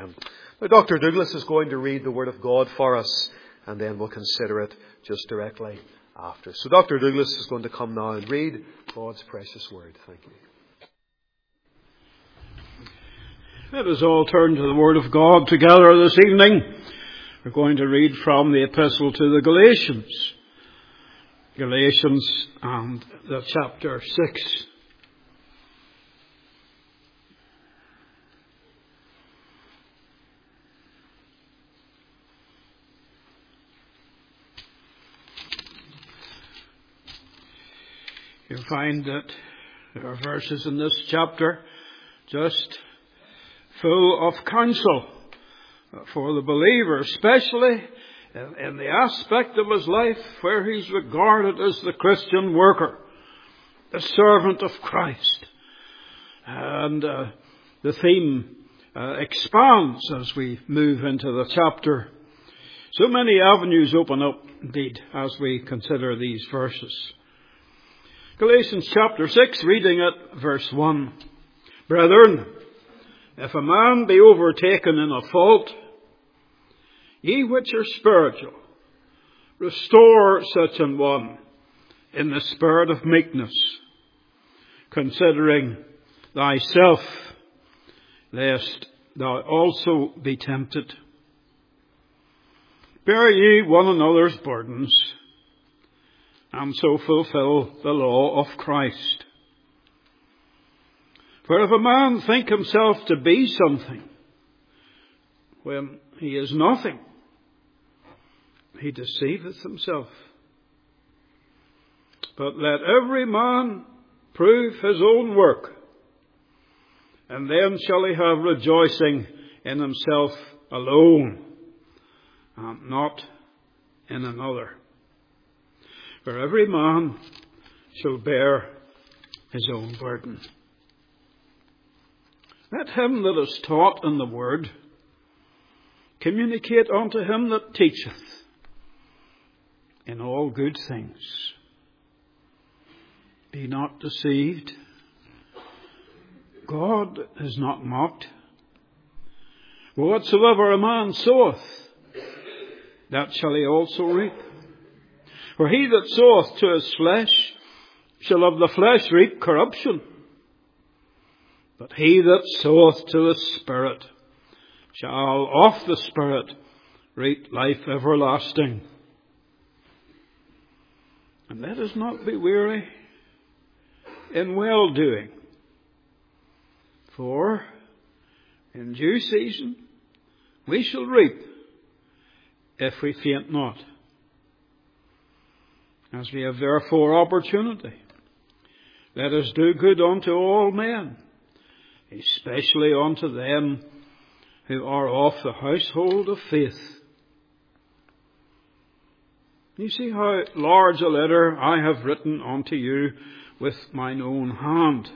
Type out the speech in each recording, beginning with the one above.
Amen. Now, Dr. Douglas is going to read the Word of God for us, and then we'll consider it just directly after. So Dr. Douglas is going to come now and read God's precious Word. Thank you. Let us all turn to the Word of God together this evening. We're going to read from the Epistle to the Galatians. Galatians and the chapter 6. You'll find that there are verses in this chapter just full of counsel for the believer, especially in the aspect of his life where he's regarded as the Christian worker, the servant of Christ. And the theme expands as we move into the chapter. So many avenues open up, indeed, as we consider these verses. Galatians chapter 6, reading at verse 1. Brethren, if a man be overtaken in a fault, ye which are spiritual, restore such an one in the spirit of meekness, considering thyself, lest thou also be tempted. Bear ye one another's burdens, and so fulfill the law of Christ. For if a man think himself to be something, when he is nothing, he deceiveth himself. But let every man prove his own work, and then shall he have rejoicing in himself alone, and not in another. For every man shall bear his own burden. Let him that is taught in the word communicate unto him that teacheth in all good things. Be not deceived. God is not mocked. For whatsoever a man soweth, that shall he also reap. For he that soweth to his flesh shall of the flesh reap corruption. But he that soweth to the Spirit shall of the Spirit reap life everlasting. And let us not be weary in well-doing. For in due season we shall reap if we faint not. As we have therefore opportunity, let us do good unto all men, especially unto them who are of the household of faith. You see how large a letter I have written unto you with mine own hand.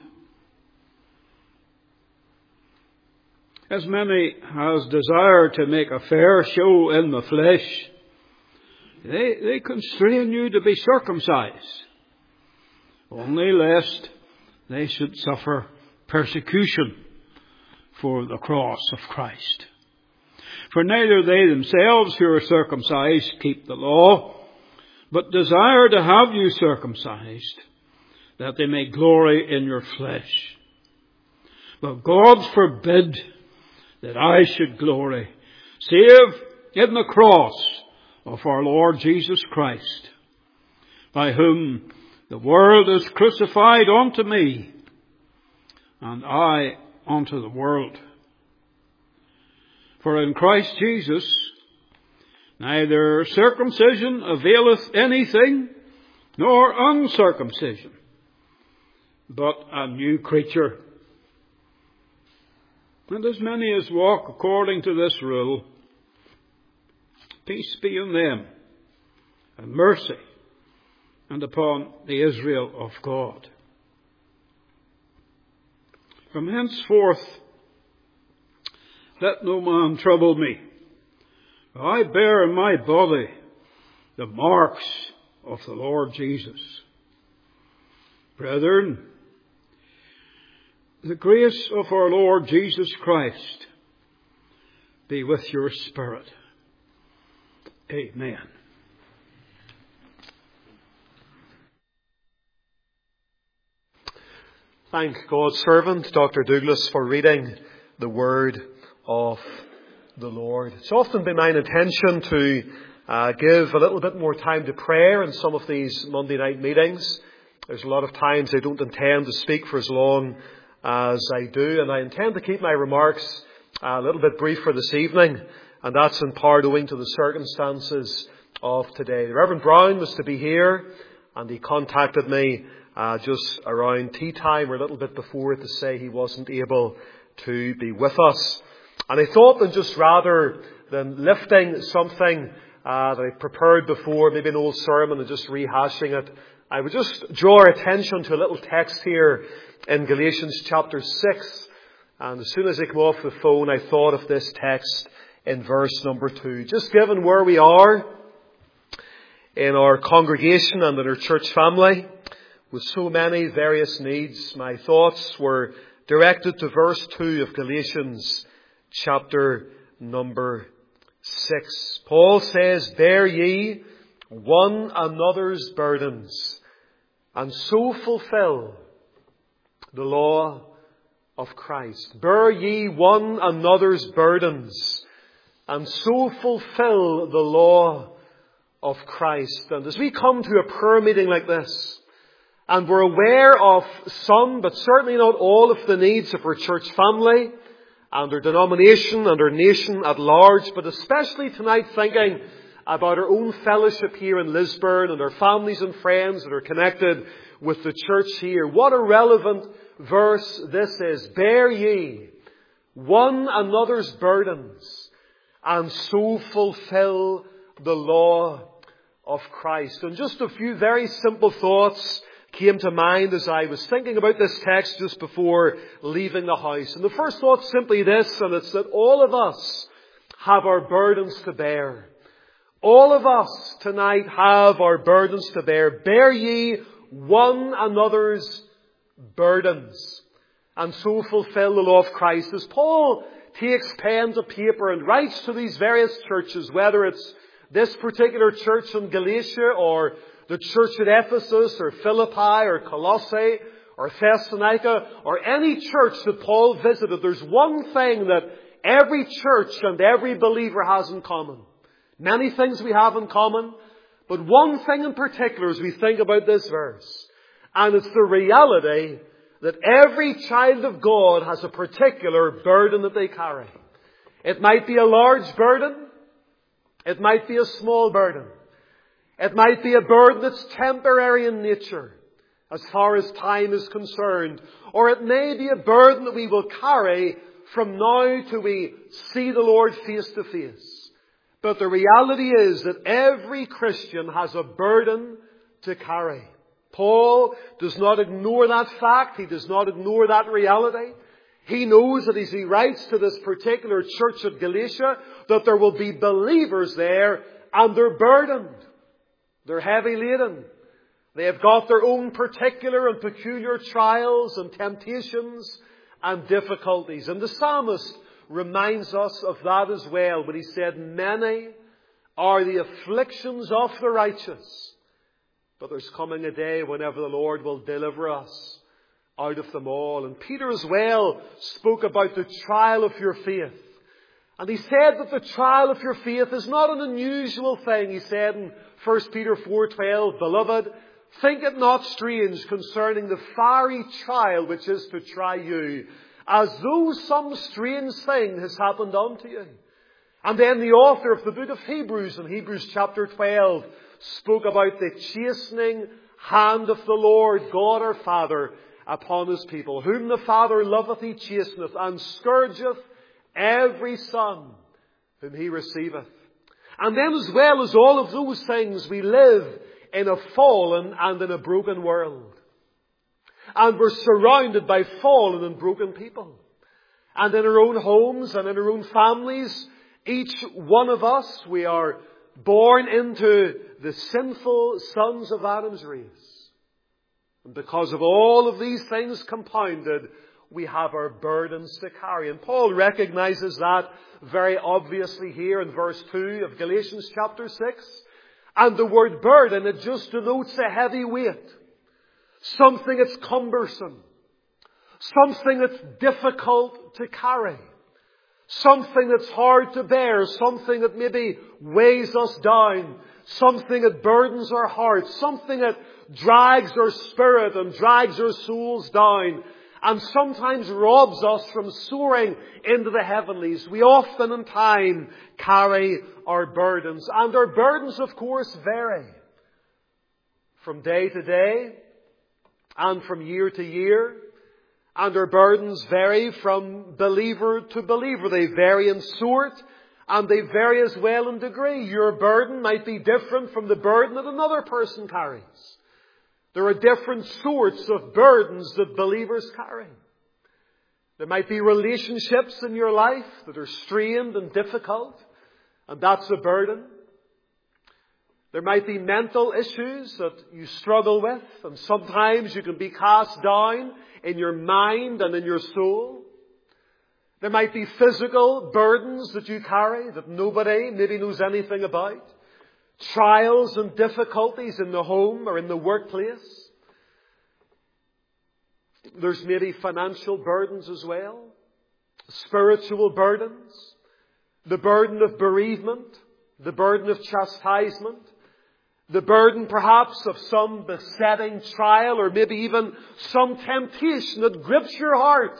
As many as desire to make a fair show in the flesh, they constrain you to be circumcised, only lest they should suffer persecution for the cross of Christ. For neither they themselves who are circumcised keep the law, but desire to have you circumcised, that they may glory in your flesh. But God forbid that I should glory, save in the cross of our Lord Jesus Christ, by whom the world is crucified unto me, and I unto the world. For in Christ Jesus neither circumcision availeth anything, nor uncircumcision, but a new creature. And as many as walk according to this rule, peace be on them, and mercy, and upon the Israel of God. From henceforth let no man trouble me. I bear in my body the marks of the Lord Jesus. Brethren, the grace of our Lord Jesus Christ be with your spirit. Amen. Thank God's servant, Dr. Douglas, for reading the word of the Lord. It's often been my intention to give a little bit more time to prayer in some of these Monday night meetings. There's a lot of times I don't intend to speak for as long as I do, and I intend to keep my remarks a little bit brief for this evening, and that's in part owing to the circumstances of today. The Reverend Brown was to be here, and he contacted me just around tea time or a little bit before to say he wasn't able to be with us. And I thought that just rather than lifting something that I prepared before, maybe an old sermon, and just rehashing it, I would just draw our attention to a little text here in Galatians chapter 6. And as soon as I came off the phone, I thought of this text in verse number 2. Just given where we are in our congregation and in our church family, with so many various needs, my thoughts were directed to verse 2 of Galatians chapter number 6. Paul says, "Bear ye one another's burdens, and so fulfill the law of Christ." Bear ye one another's burdens, and so fulfill the law of Christ. And as we come to a prayer meeting like this, and we're aware of some, but certainly not all, of the needs of our church family and our denomination and our nation at large, but especially tonight thinking about our own fellowship here in Lisburn and our families and friends that are connected with the church here. What a relevant verse this is. Bear ye one another's burdens, and so fulfill the law of Christ. And just a few very simple thoughts came to mind as I was thinking about this text just before leaving the house. And the first thought simply this, and it's that all of us have our burdens to bear. All of us tonight have our burdens to bear. Bear ye one another's burdens, and so fulfill the law of Christ. As Paul takes pen to paper and writes to these various churches, whether it's this particular church in Galatia or the church at Ephesus or Philippi or Colossae or Thessalonica or any church that Paul visited, there's one thing that every church and every believer has in common. Many things we have in common, but one thing in particular as we think about this verse, and it's the reality that every child of God has a particular burden that they carry. It might be a large burden. It might be a small burden. It might be a burden that's temporary in nature, as far as time is concerned. Or it may be a burden that we will carry from now till we see the Lord face to face. But the reality is that every Christian has a burden to carry. Paul does not ignore that fact. He does not ignore that reality. He knows that as he writes to this particular church at Galatia, that there will be believers there, and they're burdened. They're heavy laden. They have got their own particular and peculiar trials and temptations and difficulties. And the psalmist reminds us of that as well when he said, "Many are the afflictions of the righteous, but there's coming a day whenever the Lord will deliver us out of them all." And Peter as well spoke about the trial of your faith. And he said that the trial of your faith is not an unusual thing. He said in 1 Peter 4:12, "Beloved, think it not strange concerning the fiery trial which is to try you, as though some strange thing has happened unto you." And then the author of the book of Hebrews, in Hebrews chapter 12, spoke about the chastening hand of the Lord God our Father upon His people, whom the Father loveth He chasteneth, and scourgeth every son whom He receiveth. And then as well as all of those things, we live in a fallen and in a broken world. And we're surrounded by fallen and broken people. And in our own homes and in our own families, each one of us, we are born into the sinful sons of Adam's race. And because of all of these things compounded, we have our burdens to carry. And Paul recognizes that very obviously here in verse 2 of Galatians chapter 6. And the word burden, it just denotes a heavy weight. Something that's cumbersome. Something that's difficult to carry. Something that's hard to bear. Something that maybe weighs us down. Something that burdens our hearts. Something that drags our spirit and drags our souls down. And sometimes robs us from soaring into the heavenlies. We often in time carry our burdens. And our burdens, of course, vary. From day to day. And from year to year. And our burdens vary from believer to believer. They vary in sort. And they vary as well in degree. Your burden might be different from the burden that another person carries. There are different sorts of burdens that believers carry. There might be relationships in your life that are strained and difficult, and that's a burden. There might be mental issues that you struggle with, and sometimes you can be cast down in your mind and in your soul. There might be physical burdens that you carry that nobody maybe knows anything about. Trials and difficulties in the home or in the workplace. There's maybe financial burdens as well. Spiritual burdens. The burden of bereavement. The burden of chastisement. The burden perhaps of some besetting trial or maybe even some temptation that grips your heart.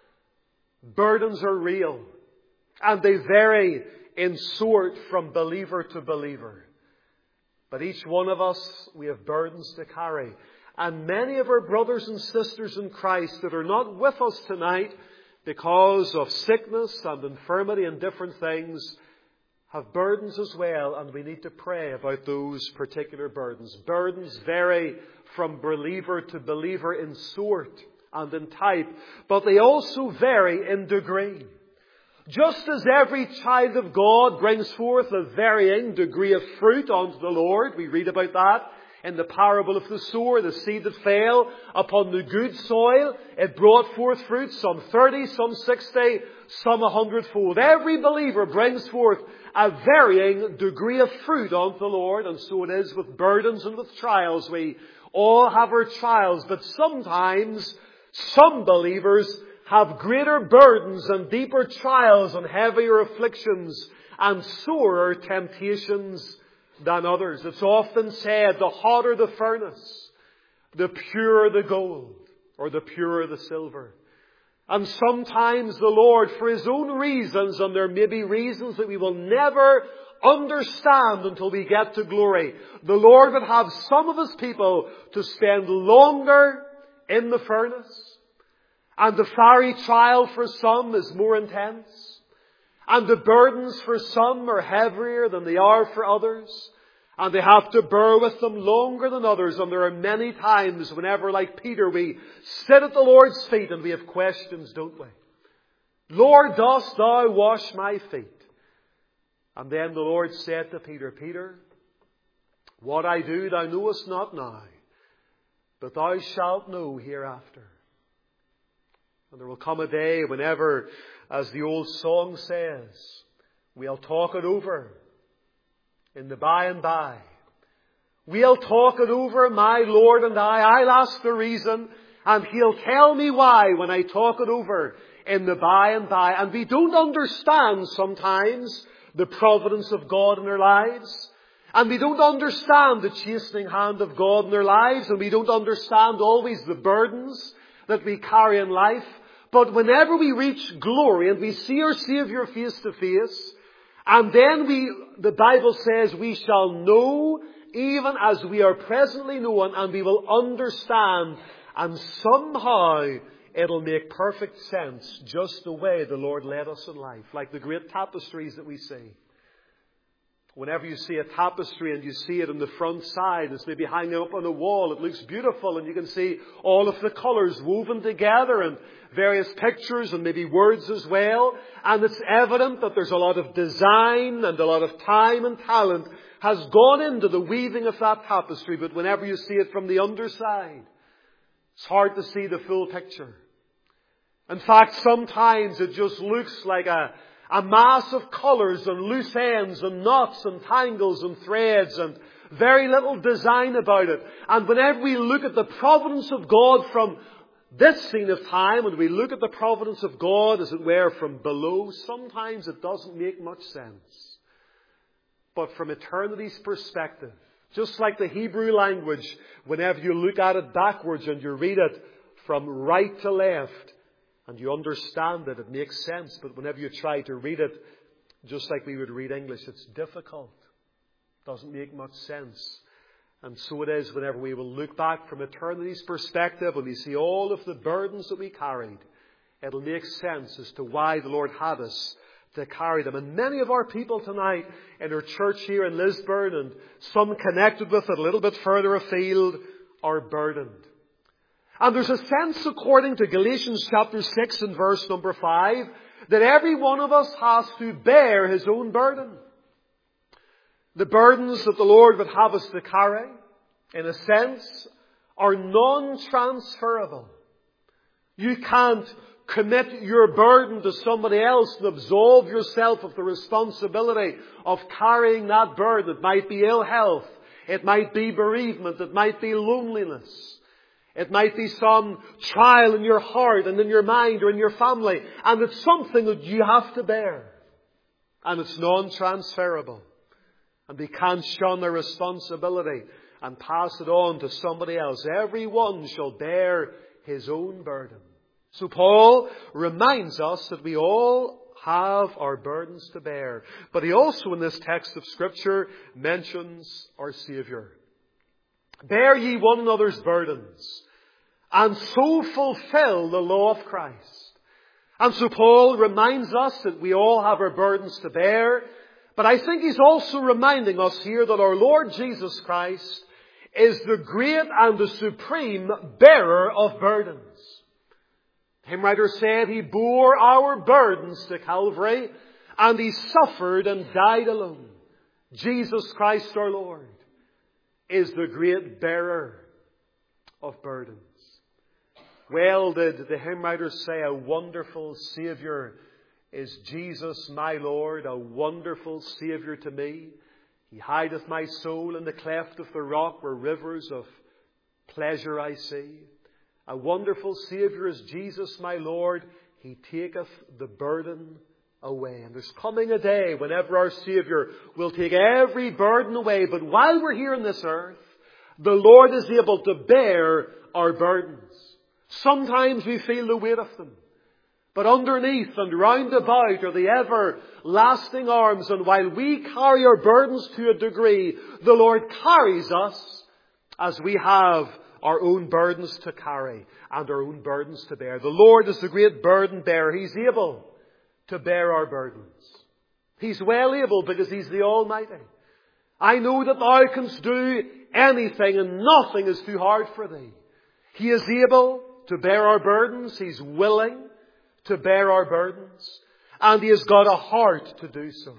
Burdens are real. And they vary in sort from believer to believer. But each one of us, we have burdens to carry. And many of our brothers and sisters in Christ that are not with us tonight because of sickness and infirmity and different things have burdens as well. And we need to pray about those particular burdens. Burdens vary from believer to believer in sort and in type. But they also vary in degree. Just as every child of God brings forth a varying degree of fruit unto the Lord, we read about that in the parable of the sower, the seed that fell upon the good soil, it brought forth fruit, some 30, some 60, some 100-fold. Every believer brings forth a varying degree of fruit unto the Lord, and so it is with burdens and with trials. We all have our trials, but sometimes some believers have greater burdens and deeper trials and heavier afflictions and sorer temptations than others. It's often said, the hotter the furnace, the purer the gold, or the purer the silver. And sometimes the Lord, for His own reasons, and there may be reasons that we will never understand until we get to glory, the Lord would have some of His people to spend longer in the furnace. And the fiery trial for some is more intense. And the burdens for some are heavier than they are for others. And they have to bear with them longer than others. And there are many times whenever, like Peter, we sit at the Lord's feet and we have questions, don't we? Lord, dost thou wash my feet? And then the Lord said to Peter, Peter, what I do thou knowest not now, but thou shalt know hereafter. And there will come a day whenever, as the old song says, we'll talk it over in the by and by. We'll talk it over, my Lord and I. I'll ask the reason, and He'll tell me why when I talk it over in the by and by. And we don't understand sometimes the providence of God in our lives. And we don't understand the chastening hand of God in our lives. And we don't understand always the burdens that we carry in life. But whenever we reach glory and we see our Savior face to face, and then the Bible says we shall know even as we are presently known, and we will understand, and somehow it'll make perfect sense just the way the Lord led us in life, like the great tapestries that we see. Whenever you see a tapestry and you see it on the front side, it's maybe hanging up on the wall, it looks beautiful and you can see all of the colours woven together and various pictures and maybe words as well. And it's evident that there's a lot of design and a lot of time and talent has gone into the weaving of that tapestry. But whenever you see it from the underside, it's hard to see the full picture. In fact, sometimes it just looks like a mass of colours and loose ends and knots and tangles and threads and very little design about it. And whenever we look at the providence of God from this scene of time, and we look at the providence of God, as it were, from below, sometimes it doesn't make much sense. But from eternity's perspective, just like the Hebrew language, whenever you look at it backwards and you read it from right to left, and you understand it, it makes sense. But whenever you try to read it, just like we would read English, it's difficult. Doesn't make much sense. And so it is whenever we will look back from eternity's perspective and we see all of the burdens that we carried, it'll make sense as to why the Lord had us to carry them. And many of our people tonight in our church here in Lisburn, and some connected with it a little bit further afield, are burdened. And there's a sense, according to Galatians chapter 6 and verse number 5, that every one of us has to bear his own burden. The burdens that the Lord would have us to carry, in a sense, are non-transferable. You can't commit your burden to somebody else and absolve yourself of the responsibility of carrying that burden. It might be ill health. It might be bereavement. It might be loneliness. It might be some trial in your heart and in your mind or in your family. And it's something that you have to bear. And it's non-transferable. And we can't shun their responsibility and pass it on to somebody else. Everyone shall bear his own burden. So Paul reminds us that we all have our burdens to bear. But he also in this text of Scripture mentions our Saviour. Bear ye one another's burdens, and so fulfill the law of Christ. And so Paul reminds us that we all have our burdens to bear. But I think he's also reminding us here that our Lord Jesus Christ is the great and the supreme bearer of burdens. The hymn writer said he bore our burdens to Calvary and he suffered and died alone. Jesus Christ our Lord is the great bearer of burdens. Well did the hymn writer say, a wonderful Saviour is Jesus my Lord, a wonderful Saviour to me. He hideth my soul in the cleft of the rock where rivers of pleasure I see. A wonderful Saviour is Jesus my Lord. He taketh the burden away. And there's coming a day whenever our Saviour will take every burden away. But while we're here on this earth, the Lord is able to bear our burdens. Sometimes we feel the weight of them. But underneath and round about are the everlasting arms. And while we carry our burdens to a degree, the Lord carries us as we have our own burdens to carry and our own burdens to bear. The Lord is the great burden bearer. He's able to bear our burdens. He's well able because He's the Almighty. I know that Thou canst do anything and nothing is too hard for Thee. He is able to bear our burdens. He's willing to bear our burdens. And He has got a heart to do so.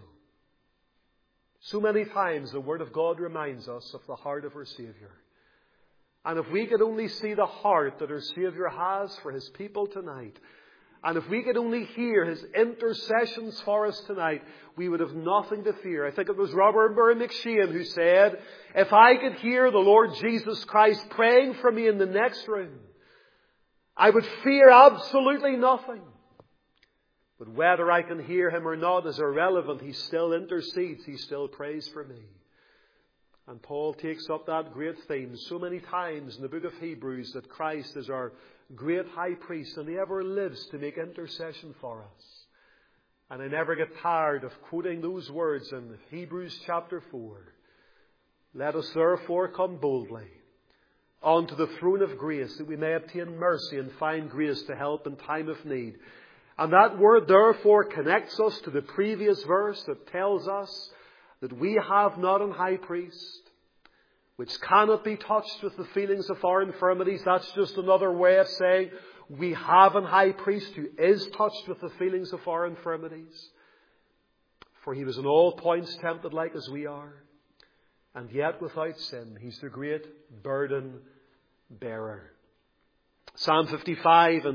So many times the Word of God reminds us of the heart of our Saviour. And if we could only see the heart that our Saviour has for His people tonight, and if we could only hear His intercessions for us tonight, we would have nothing to fear. I think it was Robert Murray McShane who said, if I could hear the Lord Jesus Christ praying for me in the next room, I would fear absolutely nothing. But whether I can hear Him or not is irrelevant. He still intercedes. He still prays for me. And Paul takes up that great theme so many times in the book of Hebrews, that Christ is our great high priest and He ever lives to make intercession for us. And I never get tired of quoting those words in Hebrews chapter 4. Let us therefore come boldly unto the throne of grace, that we may obtain mercy and find grace to help in time of need. And that word therefore connects us to the previous verse that tells us that we have not an high priest which cannot be touched with the feelings of our infirmities. That's just another way of saying we have an high priest who is touched with the feelings of our infirmities. For He was in all points tempted like as we are, and yet without sin. He's the great burden bearer. Psalm 55 and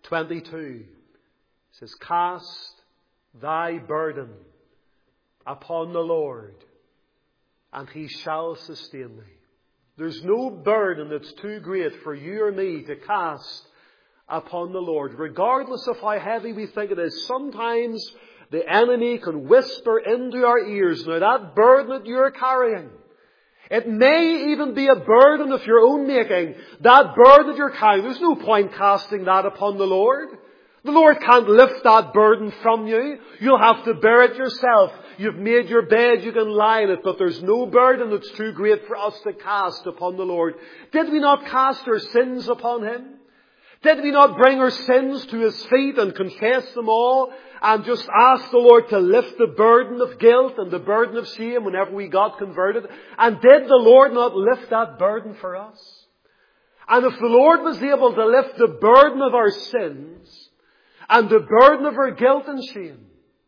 22. It says, cast thy burden upon the Lord, and he shall sustain thee. There's no burden that's too great for you or me to cast upon the Lord, regardless of how heavy we think it is. Sometimes the enemy can whisper into our ears, now that burden that you're carrying, it may even be a burden of your own making. That burden that you're carrying, there's no point casting that upon the Lord. The Lord can't lift that burden from you. You'll have to bear it yourself. You've made your bed, you can lie in it, but there's no burden that's too great for us to cast upon the Lord. Did we not cast our sins upon Him? Did we not bring our sins to His feet and confess them all and just ask the Lord to lift the burden of guilt and the burden of shame whenever we got converted? And did the Lord not lift that burden for us? And if the Lord was able to lift the burden of our sins and the burden of our guilt and shame,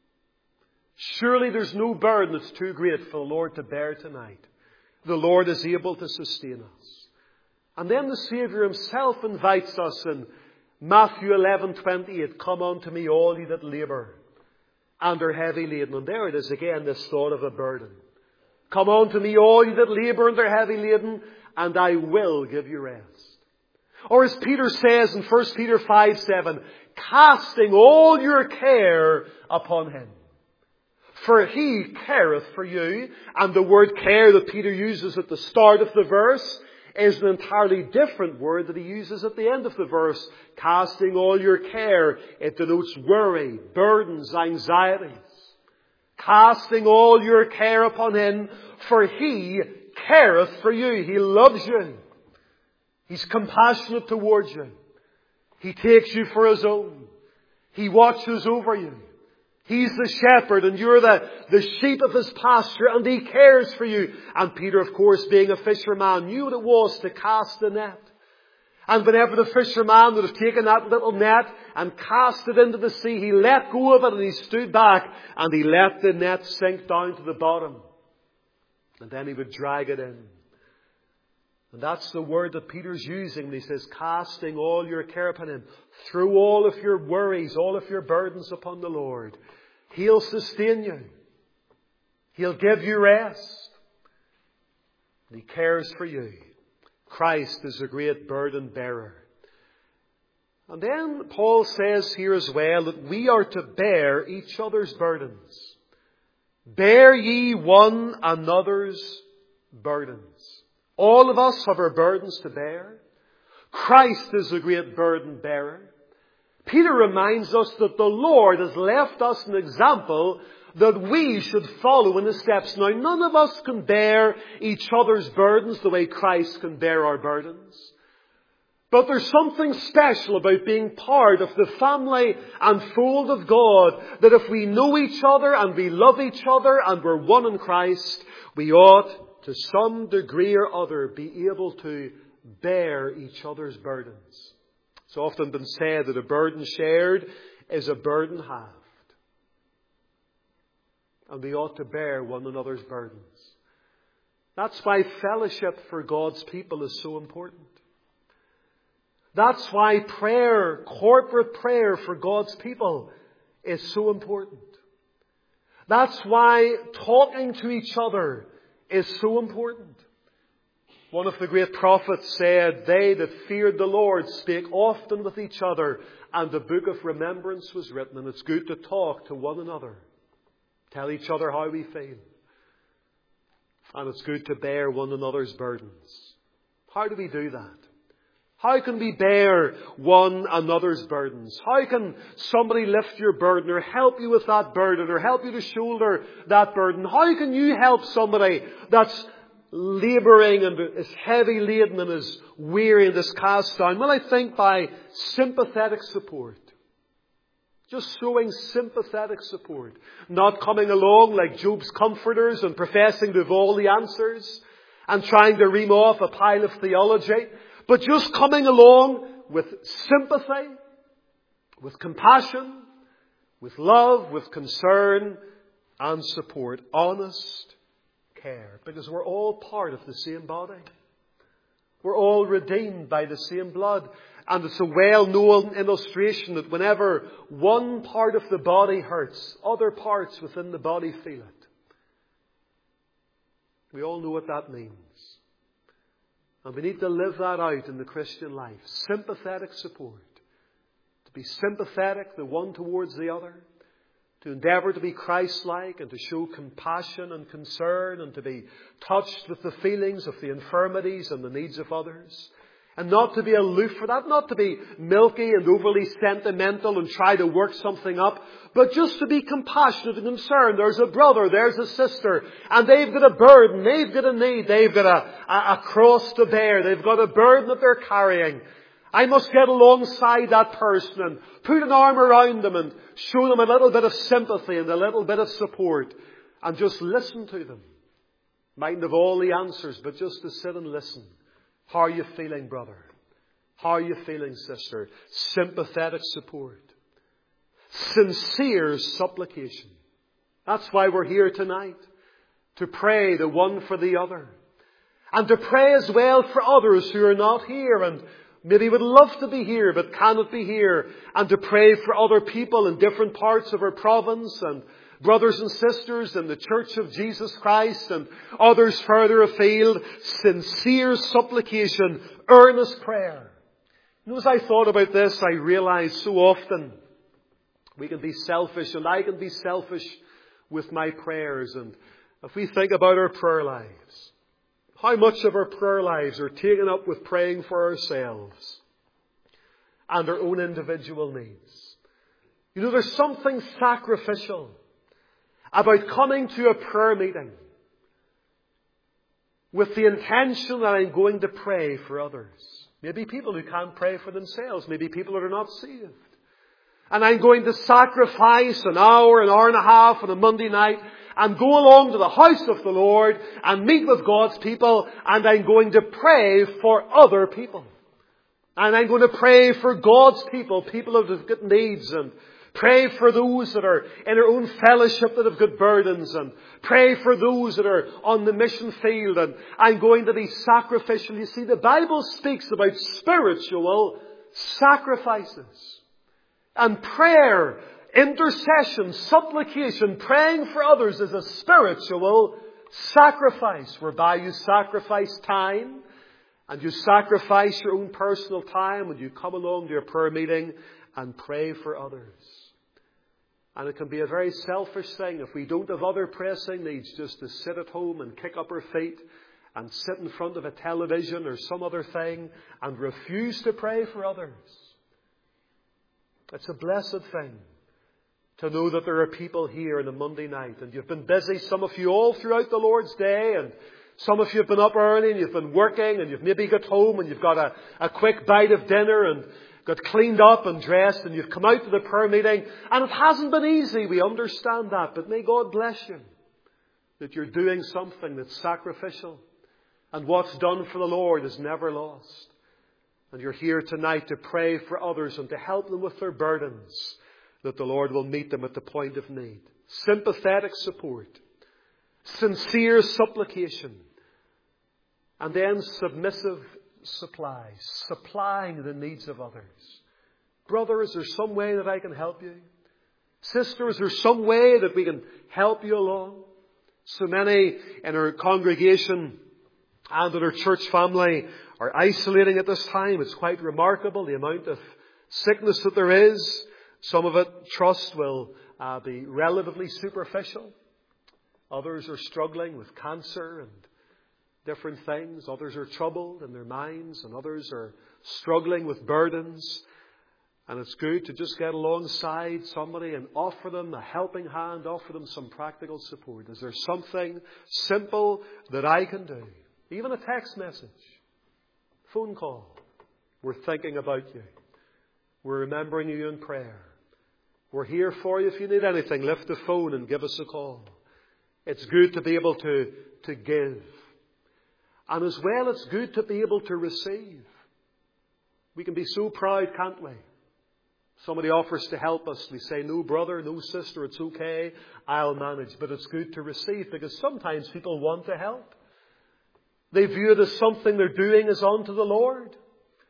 surely there's no burden that's too great for the Lord to bear tonight. The Lord is able to sustain us. And then the Saviour Himself invites us in Matthew 11:28, come unto me all ye that labour and are heavy laden. And there it is again, this thought of a burden. Come unto me all ye that labour and are heavy laden, and I will give you rest. Or as Peter says in 1 Peter 5:7, casting all your care upon Him, for He careth for you. And the word care that Peter uses at the start of the verse is an entirely different word that he uses at the end of the verse. Casting all your care, it denotes worry, burdens, anxieties. Casting all your care upon Him, for He careth for you. He loves you. He's compassionate towards you. He takes you for His own. He watches over you. He's the shepherd and you're the sheep of His pasture, and He cares for you. And Peter, of course, being a fisherman, knew what it was to cast the net. And whenever the fisherman would have taken that little net and cast it into the sea, he let go of it and he stood back and he let the net sink down to the bottom. And then he would drag it in. And that's the word that Peter's using when he says, casting all your care upon Him. Throw all of your worries, all of your burdens upon the Lord. He'll sustain you. He'll give you rest. And He cares for you. Christ is a great burden bearer. And then Paul says here as well that we are to bear each other's burdens. Bear ye one another's burdens. All of us have our burdens to bear. Christ is a great burden bearer. Peter reminds us that the Lord has left us an example that we should follow in His steps. Now, none of us can bear each other's burdens the way Christ can bear our burdens. But there's something special about being part of the family and fold of God, that if we know each other and we love each other and we're one in Christ, we ought to some degree or other be able to bear each other's burdens. It's often been said that a burden shared is a burden halved. And we ought to bear one another's burdens. That's why fellowship for God's people is so important. That's why prayer, corporate prayer for God's people is so important. That's why talking to each other is so important. One of the great prophets said, they that feared the Lord spake often with each other, and the book of remembrance was written. And it's good to talk to one another. Tell each other how we feel. And it's good to bear one another's burdens. How do we do that? How can we bear one another's burdens? How can somebody lift your burden or help you with that burden or help you to shoulder that burden? How can you help somebody that's labouring and is heavy laden and is weary and is cast down? Well, I think by sympathetic support. Just showing sympathetic support. Not coming along like Job's comforters and professing to have all the answers and trying to ream off a pile of theology. But just coming along with sympathy, with compassion, with love, with concern and support. Honest care. Because we're all part of the same body. We're all redeemed by the same blood. And it's a well-known illustration that whenever one part of the body hurts, other parts within the body feel it. We all know what that means. And we need to live that out in the Christian life. Sympathetic support. To be sympathetic, the one towards the other. To endeavour to be Christ-like and to show compassion and concern and to be touched with the feelings of the infirmities and the needs of others. And not to be aloof for that, not to be milky and overly sentimental and try to work something up, but just to be compassionate and concerned. There's a brother, there's a sister, and they've got a burden, they've got a need, they've got a cross to bear, they've got a burden that they're carrying. I must get alongside that person and put an arm around them and show them a little bit of sympathy and a little bit of support and just listen to them. Mightn't have all the answers, but just to sit and listen. How are you feeling, brother? How are you feeling, sister? Sympathetic support. Sincere supplication. That's why we're here tonight. To pray the one for the other. And to pray as well for others who are not here and maybe would love to be here but cannot be here. And to pray for other people in different parts of our province and brothers and sisters in the Church of Jesus Christ and others further afield. Sincere supplication, earnest prayer. You know, as I thought about this, I realized so often we can be selfish, and I can be selfish with my prayers. And if we think about our prayer lives, how much of our prayer lives are taken up with praying for ourselves and our own individual needs. You know, there's something sacrificial about coming to a prayer meeting with the intention that I'm going to pray for others. Maybe people who can't pray for themselves. Maybe people that are not saved. And I'm going to sacrifice an hour and a half on a Monday night and go along to the house of the Lord and meet with God's people, and I'm going to pray for other people. And I'm going to pray for God's people, people that have got needs, and pray for those that are in our own fellowship that have got burdens, and pray for those that are on the mission field. And I'm going to be sacrificial. You see, the Bible speaks about spiritual sacrifices. And prayer, intercession, supplication, praying for others is a spiritual sacrifice, whereby you sacrifice time and you sacrifice your own personal time when you come along to a prayer meeting and pray for others. And it can be a very selfish thing if we don't have other pressing needs, just to sit at home and kick up our feet and sit in front of a television or some other thing and refuse to pray for others. It's a blessed thing to know that there are people here on a Monday night, and you've been busy, some of you all throughout the Lord's day, and some of you have been up early and you've been working, and you've maybe got home and you've got a quick bite of dinner and got cleaned up and dressed, and you've come out to the prayer meeting, and it hasn't been easy. We understand that, but may God bless you that you're doing something that's sacrificial, and what's done for the Lord is never lost. And you're here tonight to pray for others and to help them with their burdens, that the Lord will meet them at the point of need. Sympathetic support, sincere supplication, and then submissive supply, supplying the needs of others. Brother, is there some way that I can help you? Sister, is there some way that we can help you along? So many in our congregation and in our church family are isolating at this time. It's quite remarkable the amount of sickness that there is. Some of it, trust, will be relatively superficial. Others are struggling with cancer and different things. Others are troubled in their minds, and others are struggling with burdens. And it's good to just get alongside somebody and offer them a helping hand, offer them some practical support. Is there something simple that I can do? Even a text message, phone call. We're thinking about you. We're remembering you in prayer. We're here for you. If you need anything, lift the phone and give us a call. It's good to be able to give. And as well, it's good to be able to receive. We can be so proud, can't we? Somebody offers to help us. We say, no brother, no sister, it's okay, I'll manage. But it's good to receive, because sometimes people want to help. They view it as something they're doing is unto the Lord.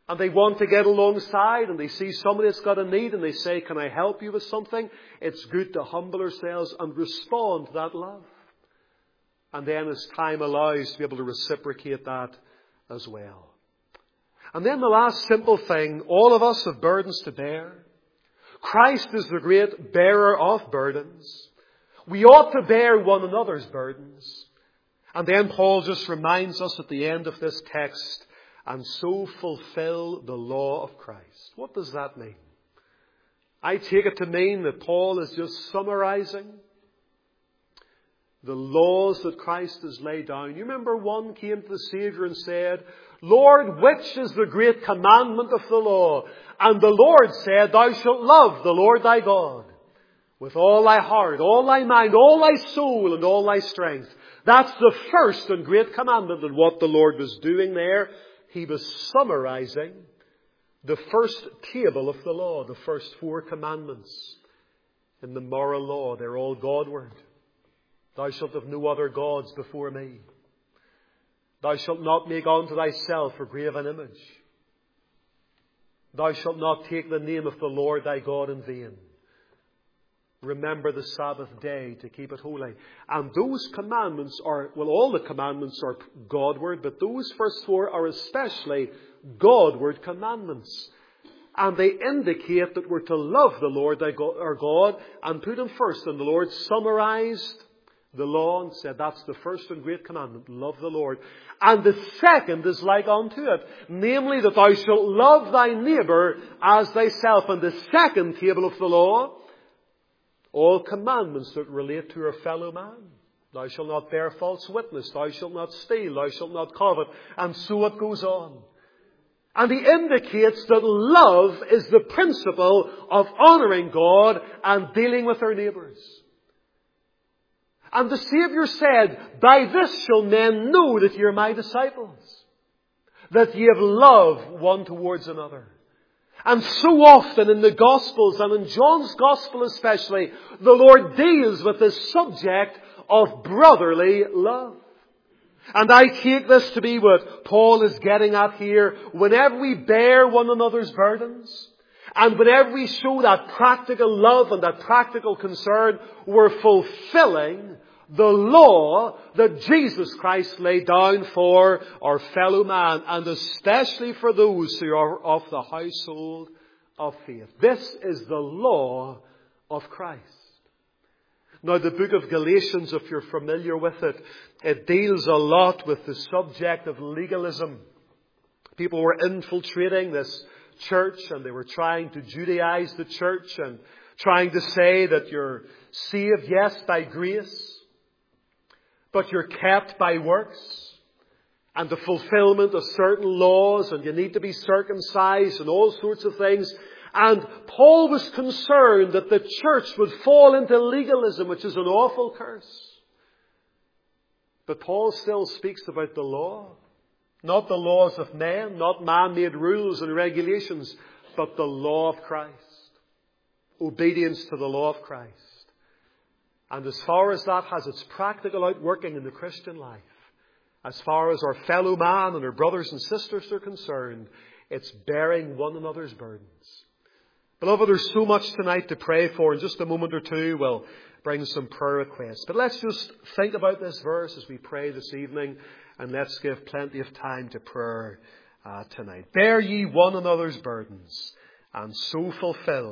and they want to get alongside, and they see somebody that's got a need, and they say, can I help you with something? It's good to humble ourselves and respond to that love. And then as time allows, to be able to reciprocate that as well. And then the last simple thing, all of us have burdens to bear. Christ is the great bearer of burdens. We ought to bear one another's burdens. And then Paul just reminds us at the end of this text, and so fulfill the law of Christ. What does that mean? I take it to mean that Paul is just summarizing the laws that Christ has laid down. You remember one came to the Savior and said, Lord, which is the great commandment of the law? And the Lord said, thou shalt love the Lord thy God with all thy heart, all thy mind, all thy soul, and all thy strength. That's the first and great commandment. And what the Lord was doing there, He was summarizing the first table of the law, the first 4 commandments in the moral law. They're all Godward. Thou shalt have no other gods before me. Thou shalt not make unto thyself a graven image. Thou shalt not take the name of the Lord thy God in vain. Remember the Sabbath day to keep it holy. And those commandments are, well, all the commandments are Godward, but those first 4 are especially Godward commandments. And they indicate that we're to love the Lord our God and put Him first. And the Lord summarized the law and said, that's the first and great commandment, love the Lord. And the second is like unto it, namely that thou shalt love thy neighbour as thyself. And the second table of the law, all commandments that relate to our fellow man. Thou shalt not bear false witness, thou shalt not steal, thou shalt not covet, and so it goes on. And He indicates that love is the principle of honouring God and dealing with our neighbours. And the Saviour said, by this shall men know that ye are my disciples, that ye have love one towards another. And so often in the Gospels, and in John's Gospel especially, the Lord deals with this subject of brotherly love. And I take this to be what Paul is getting at here. Whenever we bear one another's burdens, and whenever we show that practical love and that practical concern, we're fulfilling the law that Jesus Christ laid down for our fellow man, and especially for those who are of the household of faith. This is the law of Christ. Now, the book of Galatians, if you're familiar with it, it deals a lot with the subject of legalism. People were infiltrating this church, and they were trying to Judaize the church and trying to say that you're saved, yes, by grace, but you're kept by works and the fulfillment of certain laws, and you need to be circumcised and all sorts of things. And Paul was concerned that the church would fall into legalism, which is an awful curse. But Paul still speaks about the law. Not the laws of men, not man-made rules and regulations, but the law of Christ. Obedience to the law of Christ. And as far as that has its practical outworking in the Christian life, as far as our fellow man and our brothers and sisters are concerned, it's bearing one another's burdens. Beloved, there's so much tonight to pray for. In just a moment or two, we'll bring some prayer requests. But let's just think about this verse as we pray this evening, and let's give plenty of time to prayer tonight. Bear ye one another's burdens, and so fulfill